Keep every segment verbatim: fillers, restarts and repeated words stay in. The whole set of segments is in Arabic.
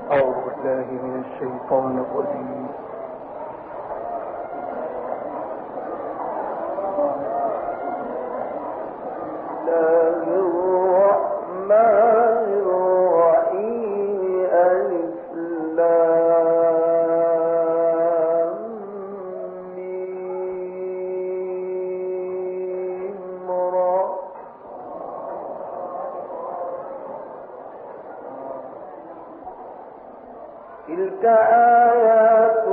أعوذ بالله من الشيطان الرجيم. تلك آيات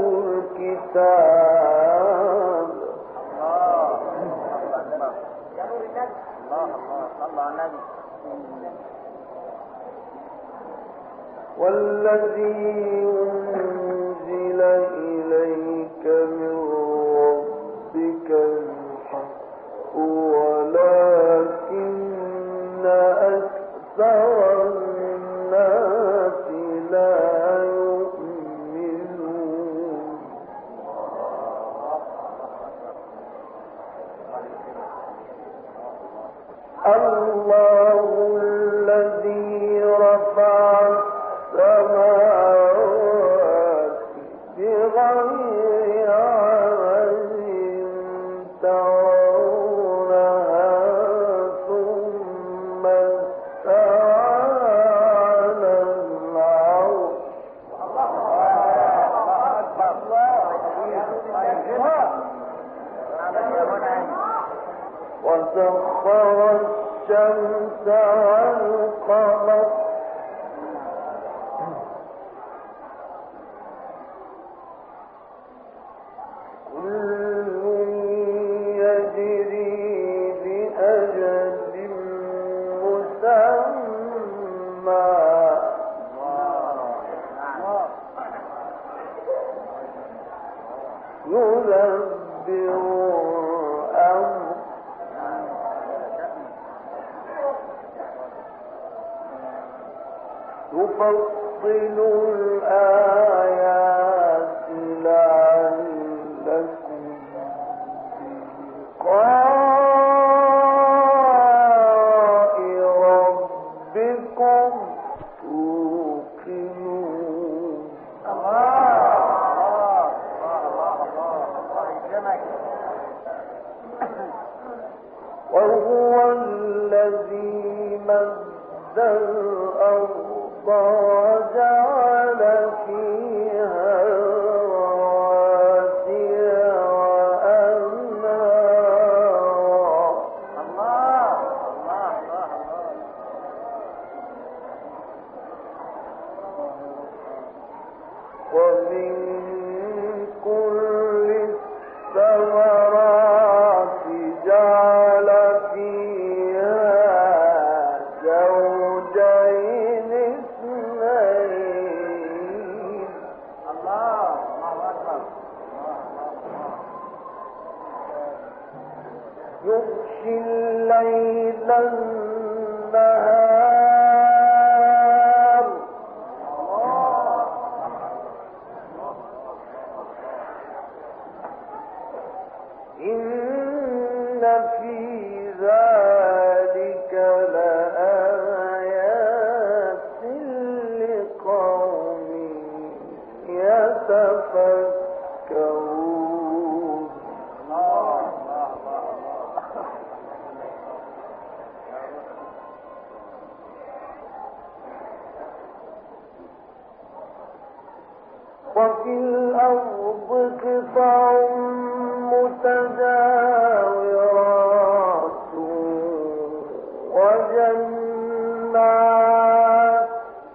الكتاب. والذي أنزل إليك من ربك الحق ولكن أكثر الناس لا الله الذي رفع السماوات بغير عمد ترونها ثم استوى على العرش وسخر الشمس والقمر كل يجري لأجل مسمى يدبر الأمر يفصل الآيات لعلكم بلقاء ربكم توقنون. وهو الذي مد الأرض وجعل فيها رواسي وأنهارا ومن كل الثمرات جعل فيها زوجين يغشي الليل النهار إن في ذلك لآيات لقوم يتفكرون. وفي الأرض قطع متجاورات وجنات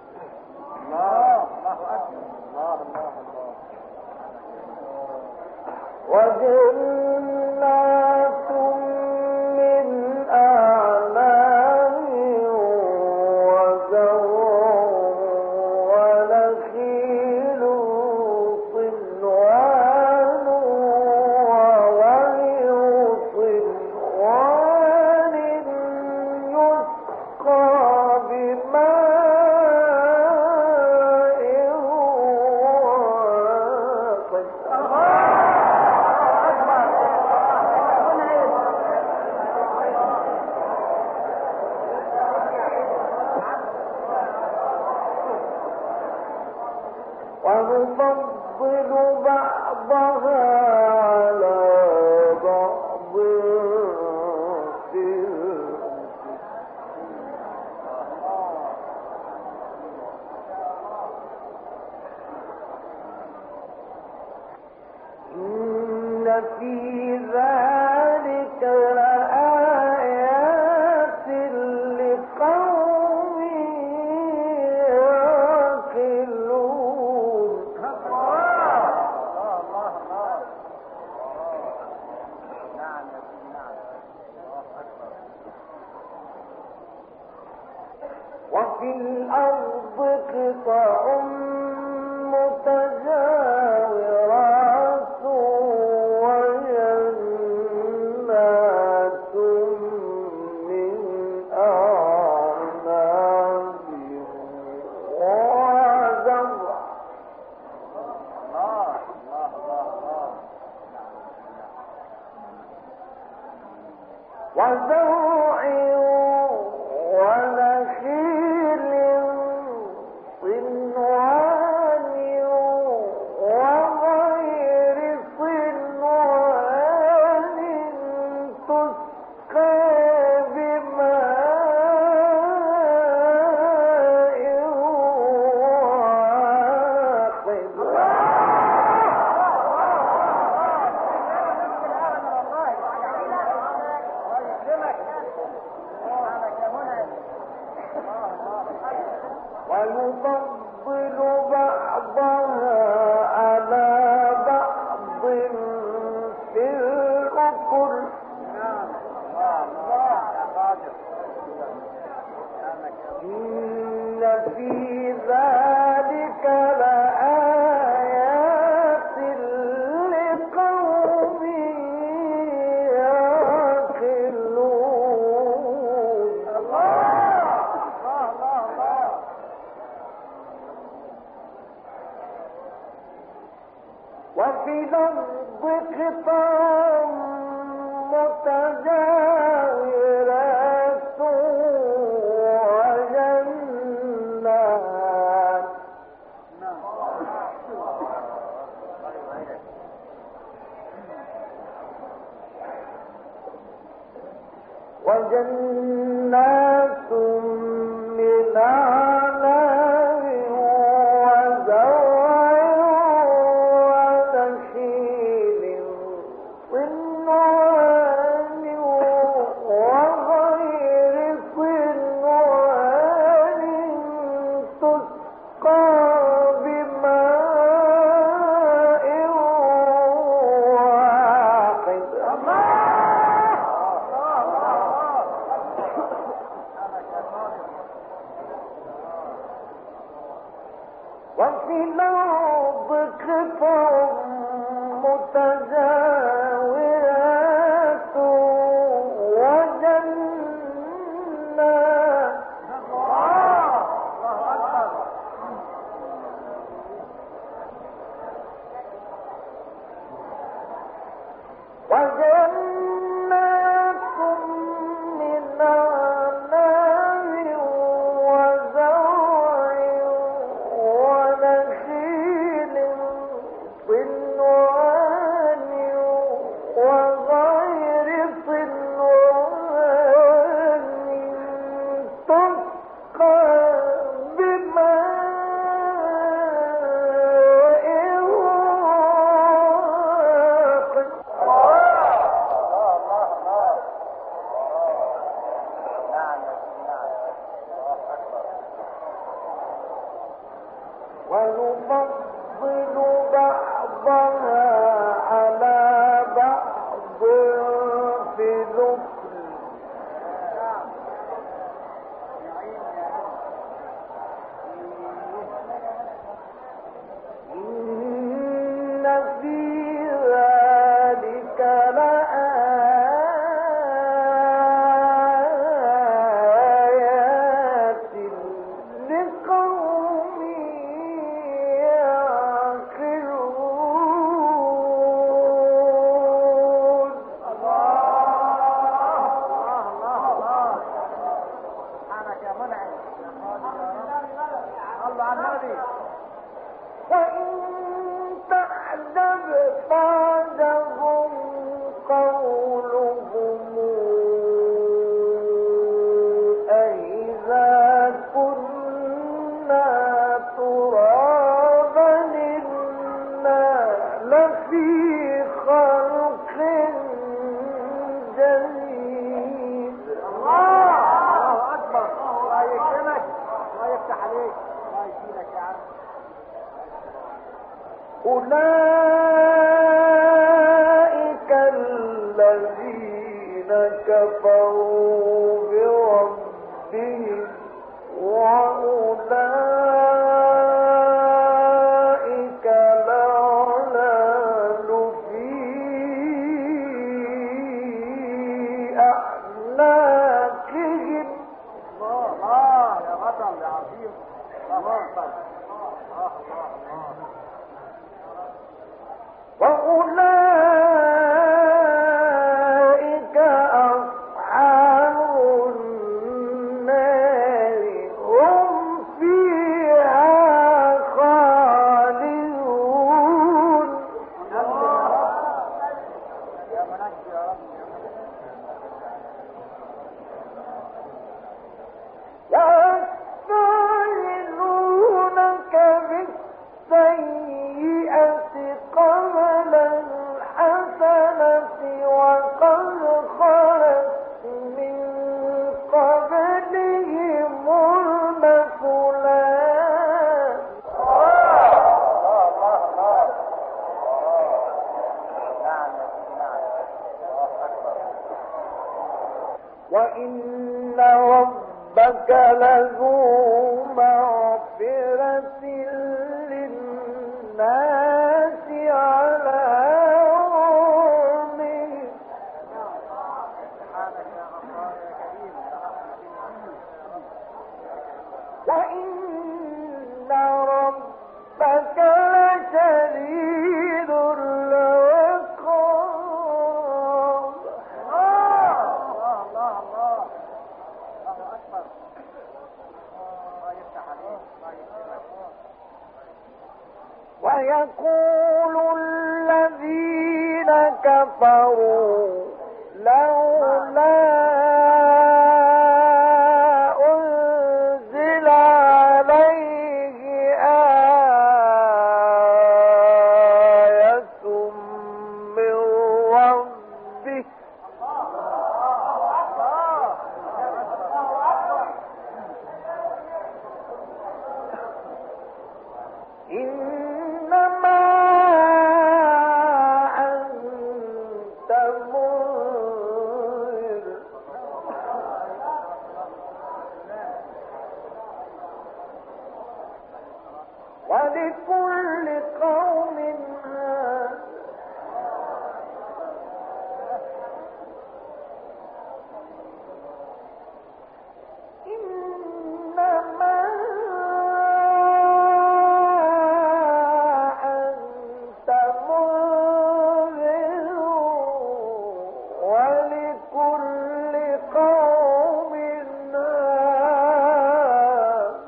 وجنات من أعناب وزرع ونخيل صنوان وغير صنوان يسقى بماء واحد. بعضها على بعض في إن في ذلك لآيات لقوم يعقلون. وفي الأرض قطع متجاورات وجنات من أعناب وزرع وزرع ونخيل صنوان وغير صنوان تسقى بماء واحد ويفضل بعضها على بعض في الأكل. إن في ذلك لآيات لقوم يعقلون. وفي الأرض قطع متجاورات وجنات وجنات من أعناب وزرع ونخيل صنوان وغير صنوان تسقى بماء واحد. وفي الأرض قطع متجاورات وجنات وجنات من أعناب وزرع ونخيل صنوان وغير صنوان تسقى بماء واحد. ونفضل بعضها على بعض في الأكل. إن في ذلك لآيات لقوم يعقلون. وإن تعجب بعدهم قولهم أئذا كنا ترابا إنا لفي خلق جديد. الله أكبر. الله يكرمك، الله يفتح عليك، الله يشيلك يا عم. أولئك الذين كفروا بربهم وأولئك الأغلال في أعناقهم. الله الله يا بطل يا عظيم. الله أكبر. الله الله الله. وأولئك أصحاب النار هم فيها خالدون. يا منجي يا رب يا منجي. يستعجلونك بالسيئة قبل الحسنة وقد خلت من قبلهم المثلات وإن ربك لذو مغفرة للناس على ظلمهم وإن ربك لشديد العقاب. الله الله الله. الله أكبر. الله يفتح عليك، الله يكرمك. ويقول الذين كفروا لولا أنزل عليه آية من ربه إنما أنت منذر ولكل قوم هاد إنما أنت منذر ولكل قوم هاد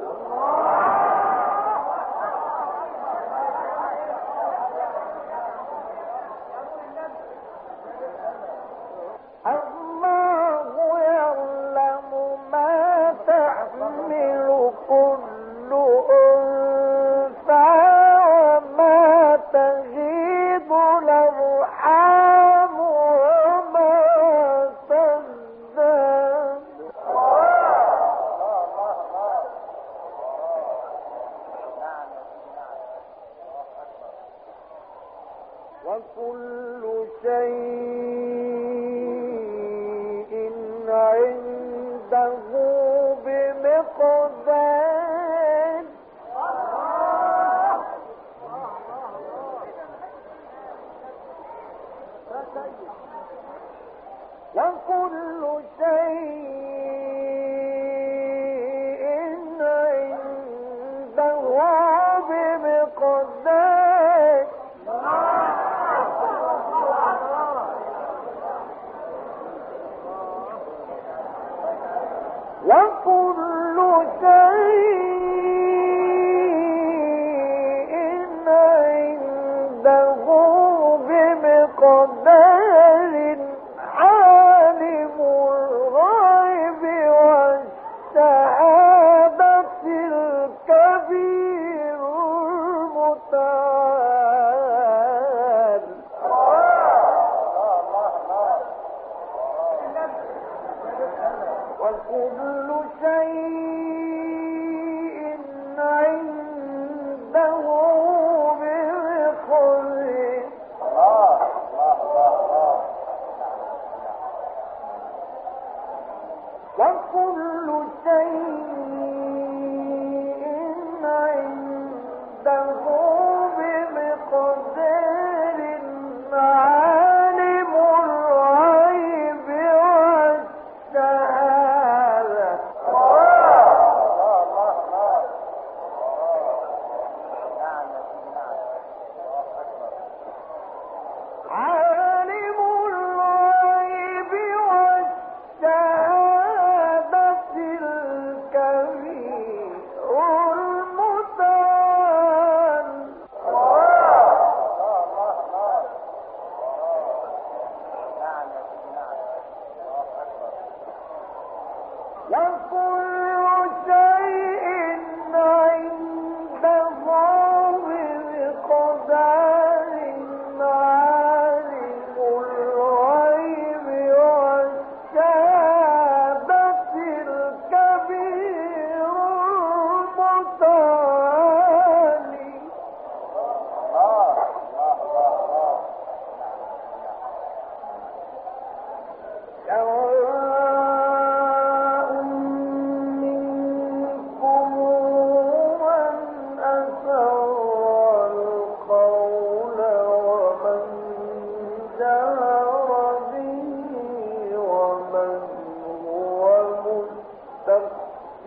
الله يعلم ما تحمل كل أنثى وما تغيض الأرحام وما تزداد وكل شيء عنده بمقدار وكل شيء عنده بمقدار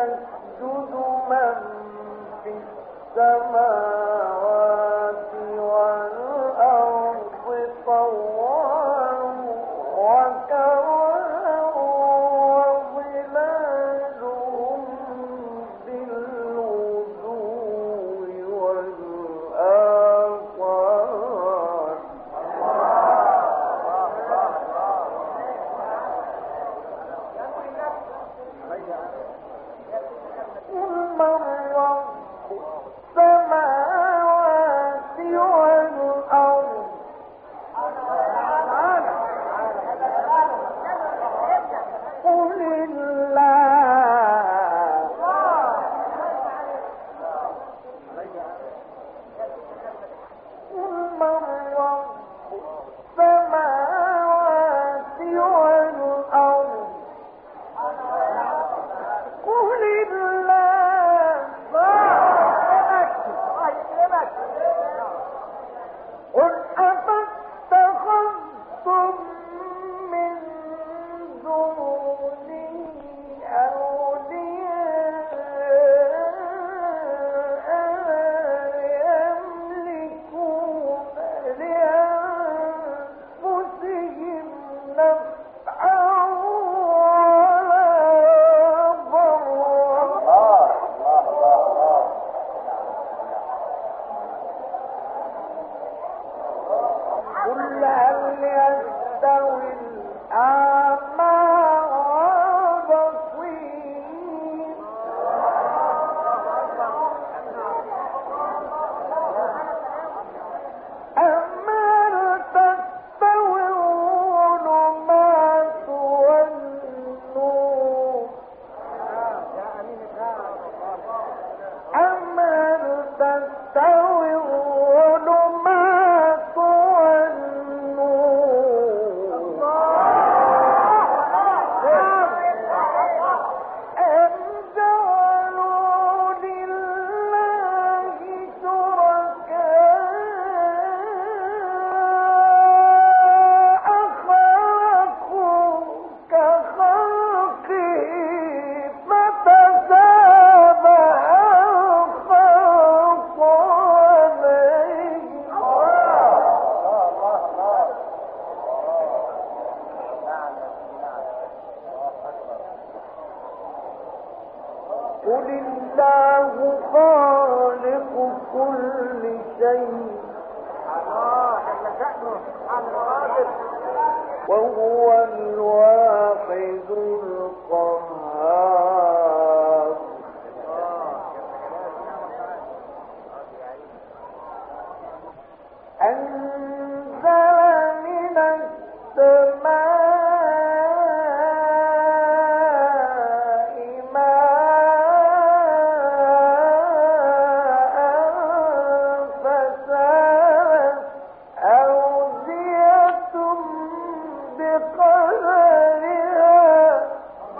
يسجد من في السماوات والأرض طوعا وكرها وظلالهم بالغدو والآصال قل من رب السماوات والأرض قل الله قل من رب السماوات والأرض قل الله قل أفاتخذتم من دونه أولياء يملكون لأنفسهم نفعا ولا ضرا قل هل يستوي الأعمى والبصير أما تستوي الظلمات والنور أما تستوي الظلمات والنور أم جعلوا لله شركاء خلقوا كخلقه فتشابه الخلق عليهم قل الله خالق كل شيء وهو الواحد القهار أنزل من السماء ماء فسالت أودية بقدرها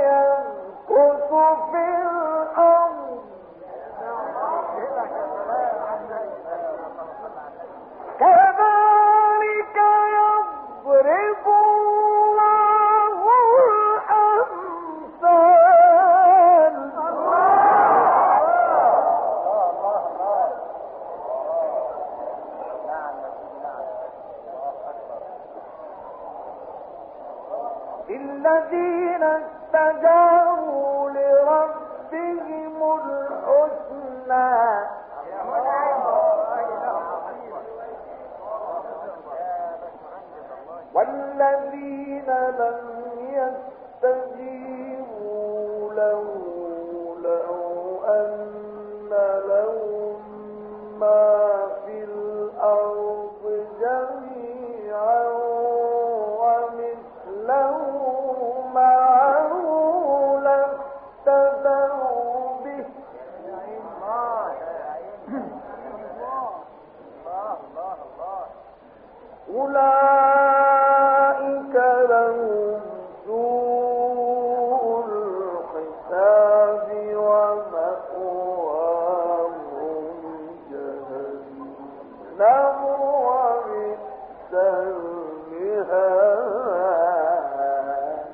يمكث في الأرض كذلك يضرب الله الأمثال للذين استجابوا لربهم الحسنى والذين لم يستجيبوا له لو أن لهم ما في الأرض جميعا ومثله معه لافتدوا به أولئك لهم سوء الحساب ومأواهم جهنم وبئس المهاد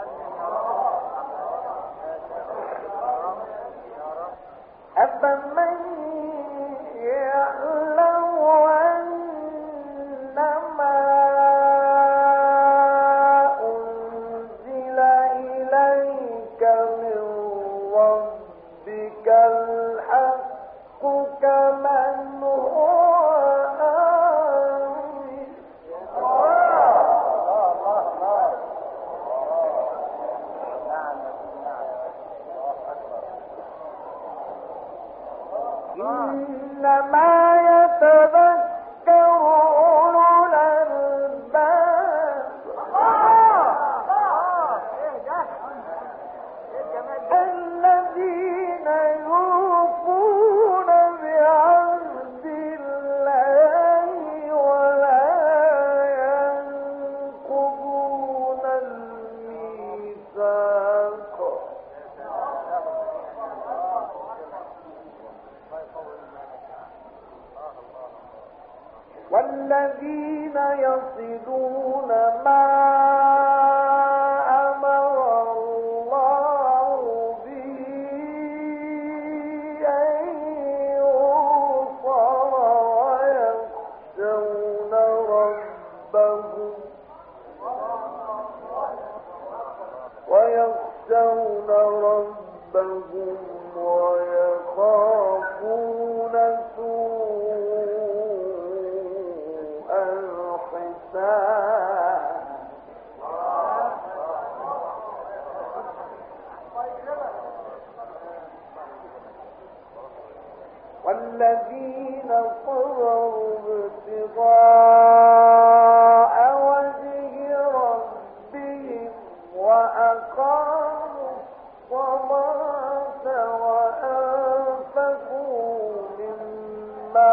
أفمن يعلم أنما أنزل إليك من ربك الحق كمن هو آمن إنما يتذكر أولو الألباب الذين يوفون بعهد الله ولا ينقضون الميثاق والذين يصلون ما أمر الله به أن يوصل ويخشون ربهم ويخشون ربهم ويخافون سوء الحساب والذين صبروا ابتغاء وجه ربهم وأقاموا الصلاة وأنفقوا مما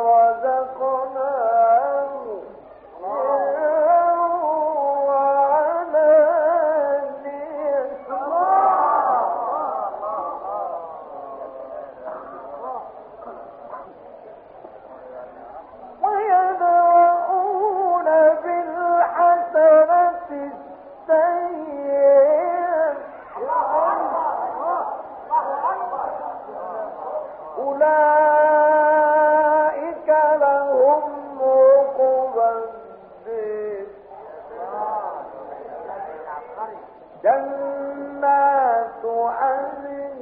رزقناهم ويدرؤون بالحسنة السيئة أولئك لهم عقبى الدين جنات عدن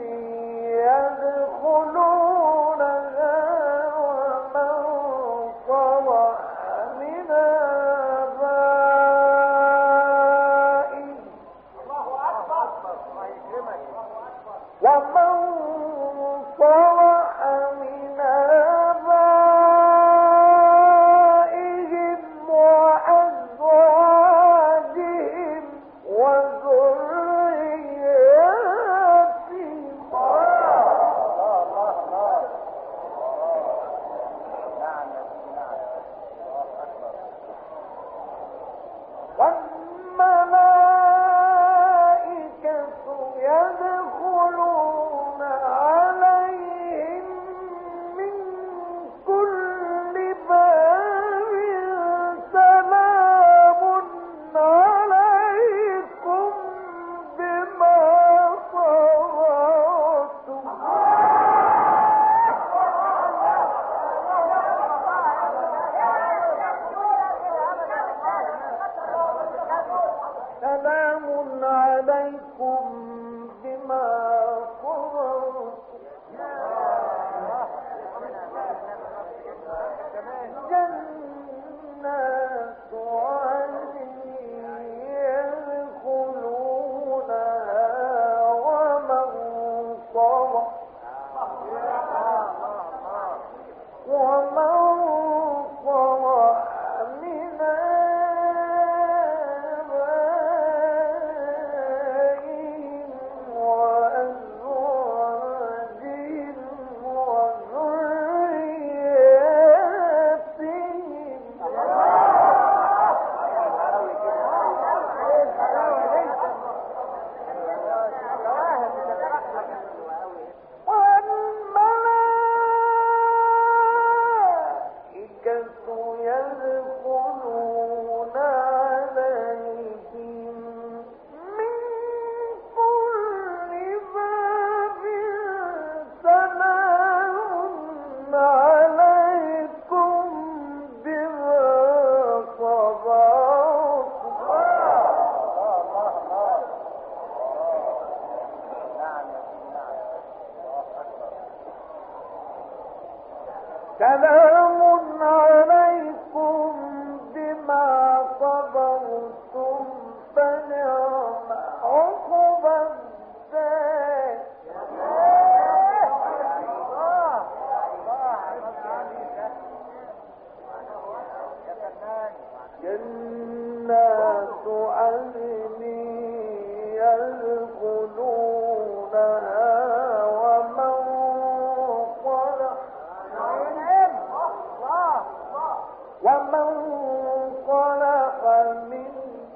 يدخلونها ومن صلح من آبائهم ومن صلح من آبائهم وأزواجهم وذرياتهم والملائكة سلام عليكم بما صبرتم فنعم عقبى الدار. جنات عدن يدخلونها ومن صلح ومن صلح من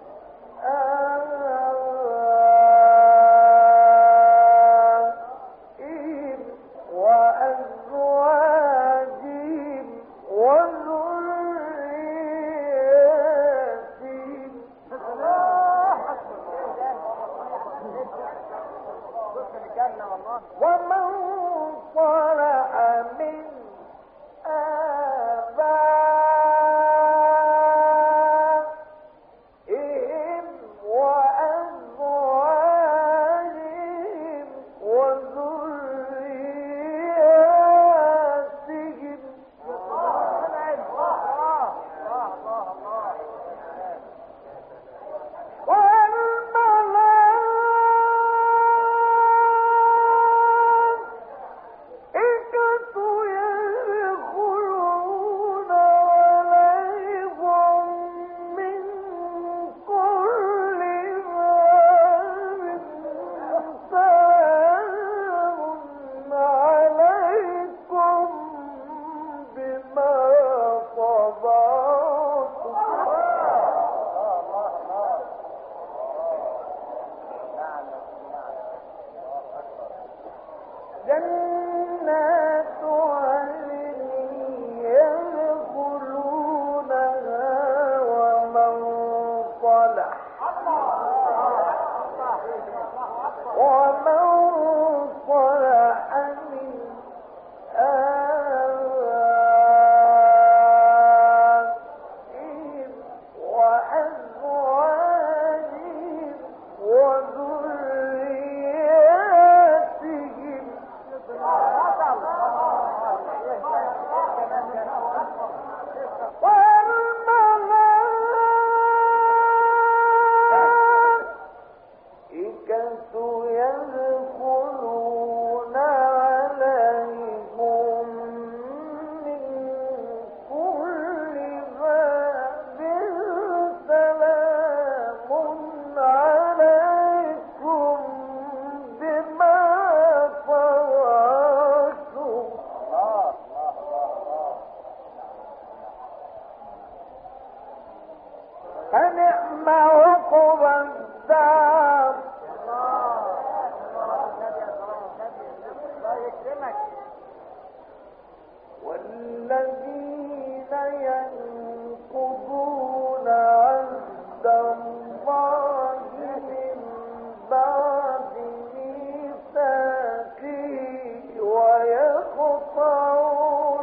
آبائهم وأزواجهم وذرياتهم ومن صلح من آبائهم وأزواجهم وذرياتهم جنات عدن يدخلونها ومن صلح ومن صلح من آبائهم وأزواجهم وذرياتهم والملائكة يدخلون عليهم من كل باب سلام عليكم بما صبرتم فنعم عقبى الدار. والذين ينقضون عهد الله من بعد ميثاقه ويقطعون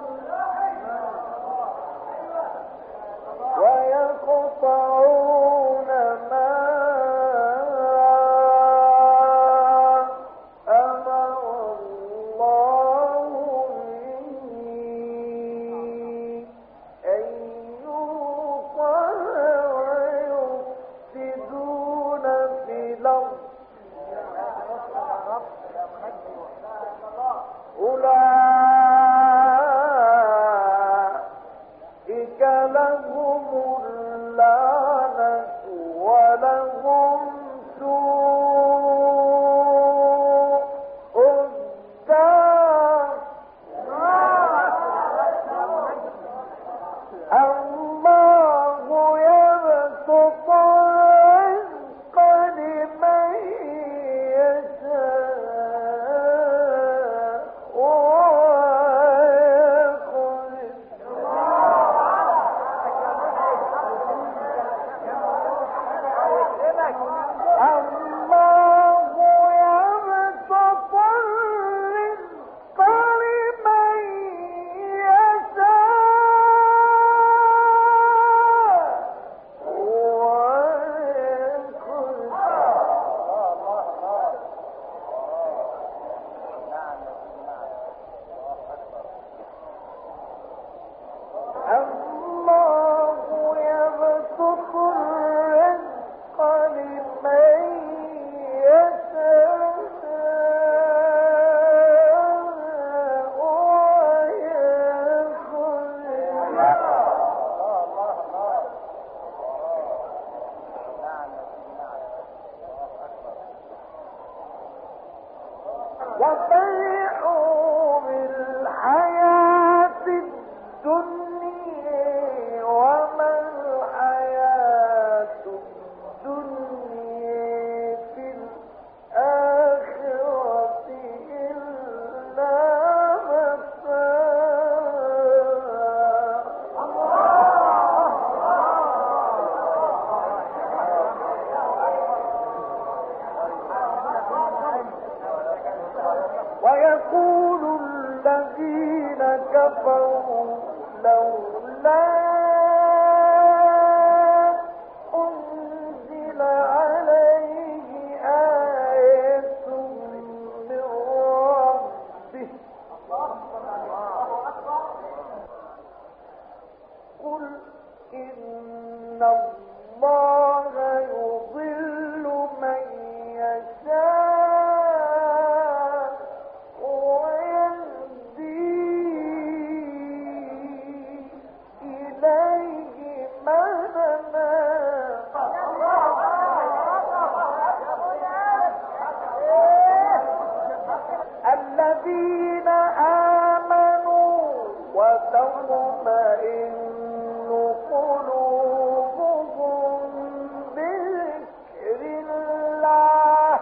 ويقطعون ما أمر الله به أن يوصل ويفسدون في الأرض أولئك لهم اللعنة ولهم سوء الدار. الله يبسط الرزق لمن يشاء ويقدر وفرحوا بالحياة الدنيا وما الحياة الدنيا في الآخرة إلا ويقول الذين كفروا لولا أنزل عليه آية من ربه قل إن الله يضل من يشاء ويهدي إليه من أناب الذين آمنوا وتطمئن قلوبهم بذكر الله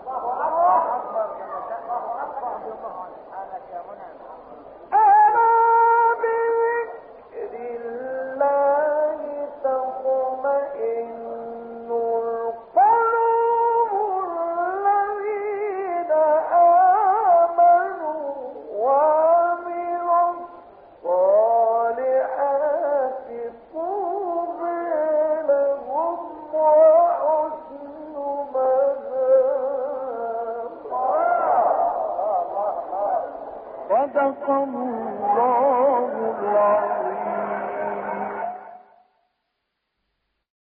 ألا بذكر الله تطمئن القلوب الذين آمنوا وعملوا الصالحات طوبى لهم وحسن مآب. صدق الله